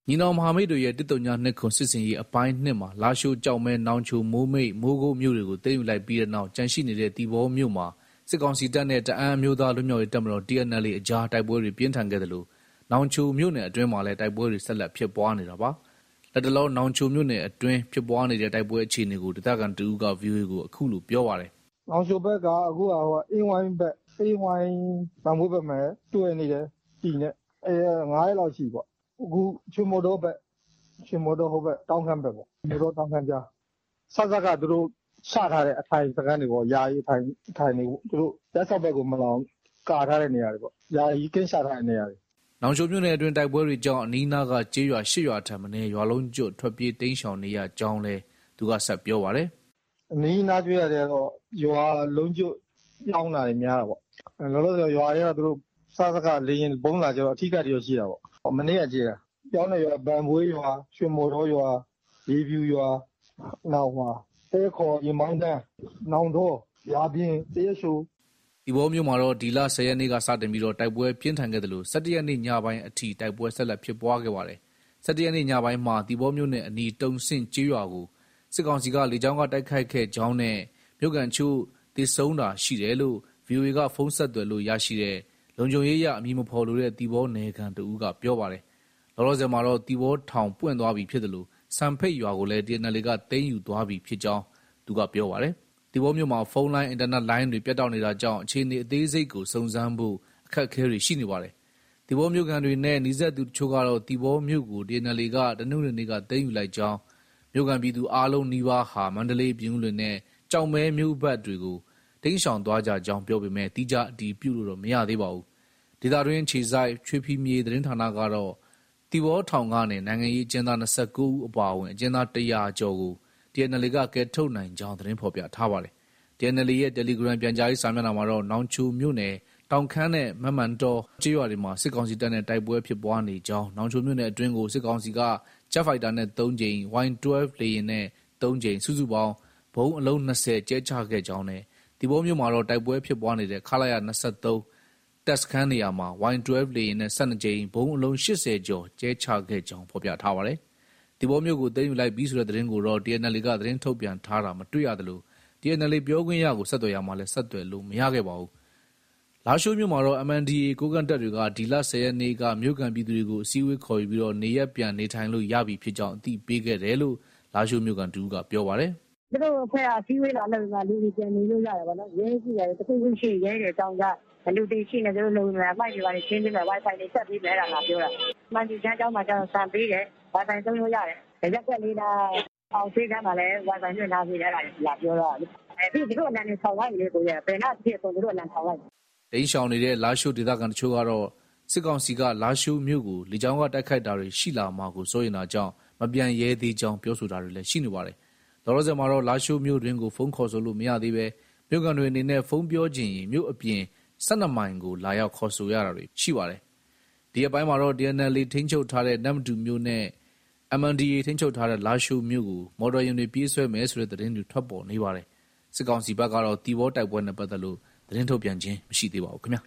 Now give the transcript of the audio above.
ညီနောင်မဟာမိတ်တို့ရဲ့139စစ်စင်ရေးအပိုင်း2မှာလာရှိုးကြောက်မဲနောင်ချိုမိုးမိတ်မိုးကုတ်မြို့တွေကိုသိမ်းယူလိုက်ပြီးတဲ့နောက်ကြန့်ရှိနေတဲ့တီဘောမြို့မှာစစ်ကောင်စီတပ်နဲ့တအန်းအမျိုးသားလွတ်မြောက်ရေးတပ်မတော် TNLA အကြားတိုက်ပွဲတွေပြင်းထန်ခဲ့တယ်လို့နောင်ချိုမြို့နယ်အတွင်းမှာလည်းတိုက်ပွဲတွေဆက်လက်ဖြစ်ပွားနေတာပါလက်တလုံးနောင်ချိုမြို့နယ်အတွင်းဖြစ်ပွားနေတဲ့တိုက်ပွဲအခြေအနေကိုဒေသခံတဦးက VOA ကိုအခုလိုပြောပါတယ်နောင်ချိုဘက်ကအခုအင်းဝိုင်းဘက်အင်းဝိုင်းဗန်ဘိုးဘက်မှာတွေ့နေတယ်တီနဲ့9ရက်လောက်ရှိပေါ့အခုချွေမော်တော်ဘက်ချွေမော်တော်ဟိုဘက်တောင်းခမ်းဘက်ပေါ့မော်တော်တောင်းခမ်းကြားဆက်ကသူတို့ချထားတဲ့အထိုင်စကန်တွေပေါ့ယာယီထိုင်နေသူတို့တက်ဆောက်ဘက်ကိုမလောင်ကာထားတဲ့နေရာတွေပေါ့ယာယီကင်းချထားတဲ့နေရာတွေနောင်ချိုမြို့နယ်အတွင်းတိုက်ပွဲတွေကြောင့်အနီးနားကကျေးရွာ8ရွာထပ်မံရွာလုံးကျွတ်ထွက်ပြေးတိမ်းရှောင်နေရကြောင်းလဲသူကဆက်ပြောပါတယ်အနီးနားကျွေးရတယ်တော့ရွာလုံးကျွတ်ပြောင်းလာနေများတာပေါ့လောလောဆယ်ရွာတွေကသူတို့စကလေရင်ဘုံလာကြတော့အထီးကတည်းကရှိတာပေါ့မနေ့ကကြေးတာပြောင်းနေရွာဗန်ဘွေးရွာရွှေမော်တော်ရွာရေဖြူရွာနောက်တဲခေါ်ရင်မောင်းတန်းနောင်တော်ရာပြင်းတရရှိုးဒီဘောမျိုးမှာတော့ဒီလ10ရက်နေ့ကစတင်ပြီးတော့တိုက်ပွဲပြင်းထန်ခဲ့တယ်လို့17ရက်နေ့ညပိုင်းအထိတိုက်ပွဲဆက်လက်ဖြစ်ပွားခဲ့ပါတယ်17ရက်နေ့ညပိုင်းမှာဒီဘောမျိုးနဲ့အနီးတုံဆင့်ကျေးရွာကိုစစ်ကောင်စီကလေကြောင်းကတိုက်ခိုက်ခဲ့ကြောင်းနဲ့မြို့ကန်ချို့တည်ဆုံတာရှိတယ်လို့ VOA ကဖုန်းဆက်သွယ်လို့ရရှိတဲ့လုံခြုံရေးရအမည်မဖော်လိုတဲ့တီဘောနယ်ခံတဦးကပြောပါတယ်လောလောဆယ်မှာတော့တီဘောထောင်ပွင့်သွားပြီဖြစ်တယ်လို့စံဖိတ်ရွာကိုလည်း TNLA ကသိမ်းယူသွားပြီဖြစ်ကြောင်းသူကပြောပါတယ်တီဘောမြို့မှာဖုန်းလိုင်းအင်တာနက်လိုင်းတွေပြတ်တောက်နေတာကြောင့်အခြေအနေအသေးစိတ်ကိုစုံစမ်းဖို့အခက်အခဲတွေရှိနေပါတယ်တီဘောမြို့ကန်တွေနဲ့နှီးစပ်သူတချို့ကတော့တီဘောမြို့ကို TNLA ကတနင်္ဂနွေနေ့ကသိမ်းယူလိုက်ကြောင်းမြို့ကန်ပြည်သူအားလုံးနီးပါးဟာမန္တလေးပြည်ဦးလွင်နဲ့ကြောင်မဲမြို့ဘက်တွေကိုတိမ်းရှောင်သွားကြကြောင်းပြောပေမဲ့တိကျအတည်ပြုလို့တော့မရသေးပါဘူးဒေသတွင်းခြေဆိုင်ချွေဖီမြေသတင်းဌာနကတော့တီဘောထောင်ကနေနိုင်ငံရေးအကျဉ်းသား29ဦးအပါအဝင်အကျဉ်းသား100ကျော်ကို TNLA ကကယ်ထုတ်နိုင်ကြောင်းသတင်းဖော်ပြထားပါတယ်။ TNLA ရဲ့ Telegram ပြန်ကြားရေးစာမျက်နှာမှာတော့နောင်ချိုမြို့နယ်တောင်ခမ်းနဲ့မမှန်တော်ကျေးရွာတွေမှာစစ်ကောင်စီတပ်နဲ့တိုက်ပွဲဖြစ်ပွားနေကြောင်းနောင်ချိုမြို့နယ်အတွင်းကိုစစ်ကောင်စီကဂျက်ဖိုက်တာနဲ့3ကြိမ် Y12 လေယာဉ်နဲ့3ကြိမ်စုစုပေါင်းဘုံအလုံး20ကျဲချခဲ့ကြောင်းနဲ့ဒီဘောမြို့မှာတော့တိုက်ပွဲဖြစ်ပွားနေတဲ့ခလာရ23တက်စခန်းနေရာမှာ Y12 လေယာဉ်နဲ့12ကြိမ်ဘုံအလုံး80ကျော်ကျဲချခဲ့ကြောင်းဖော်ပြထားပါတယ်။ဒီဘောမြို့ကိုသိမ်းယူလိုက်ပြီးဆိုတဲ့သတင်းကိုတော့ TNLA ကသတင်းထုတ်ပြန်ထားတာမတွေ့ရသလို TNLA ပြောခွင့်ရကိုဆက်သွယ်ရမှာလည်းဆက်သွယ်လို့မရခဲ့ပါဘူး။လာရှိုးမြို့မှာတော့ MNDAA ကိုးကန့်တပ်တွေကဒီလ10ရက်နေ့ကမြို့ကန်ပြည်သူတွေကိုအစည်းအဝေးခေါ်ယူပြီးတော့နေရက်ပြန်နေထိုင်လို့ရပြီဖြစ်ကြောင်းအသိပေးခဲ့တယ်လို့လာရှိုးမြို့ကန်တူကပြောပါတယ်။သူတို့အဖွဲ့အစည်းအဝေးလာလို့လူတွေပြန်နေလို့ရတယ်ပေါ့နော်။ရဲရှိတယ်တခုခုရှိရဲတယ်တောင်းကြလူတွေရှိနေသူတို့လုံနေအမိုက်တွေပါနေရှင်းပေးမယ် Wi-Fi တွေဆက်ပြီးမယ်အဲ့ဒါလာပြောတာ။မှန်ကြီးချမ်းကျောင်းမှာကျတော့စံပေးတယ် Wi-Fi သုံးလို့ရတယ်။ရက်ကွက်လေးလားအောင်သေးကမ်းမှာလည်း Wi-Fi ညွှန်ထားပေးတယ်အဲ့ဒါလာပြောတော့ပြီးသူတို့အလံတွေထောင်လိုက်လေကိုရဘယ်နှဖြစ်ဆိုသူတို့အလံထောင်လိုက်တိန်းရှောင်နေတဲ့လာရှိုးဒေသခံတချို့ကတော့စစ်ကောင်စီကလာရှိုးမြို့ကိုလေကြောင်းကတိုက်ခိုက်တာတွေရှိလာမှာကိုစိုးရိမ်တာကြောင့်မပြန်ရဲသေးကြောင်းပြောဆိုတာတွေလည်းရှိနေပါတယ်လောလောဆယ်မှာတော့လာရှိုးမြို့တွင်ကိုဖုန်းခေါ်ဆိုလို့မရသေးပဲမြို့ကန်တွေအနေနဲ့ဖုန်းပြောချင်ရင်မြို့အပြင်12မိုင်ကိုလာရောက်ခေါ်ဆိုရတာတွေရှိပါတယ်ဒီအပိုင်းမှာတော့ TNLA ထိန်းချုပ်ထားတဲ့နမ်တူမြို့နဲ့ MNDAA ထိန်းချုပ်ထားတဲ့လာရှိုးမြို့ကိုမော်တော်ယာဉ်တွေပြေးဆွဲမယ်ဆိုတဲ့သတင်းတွေထွက်ပေါ်နေပါတယ်စစ်ကောင်စီဘက်ကတော့တီဘောတိုက်ပွဲနဲ့ပတ်သက်လို့သတင်းထုတ်ပြန်ခြင်းမရှိသေးပါဘူးခင်ဗျာ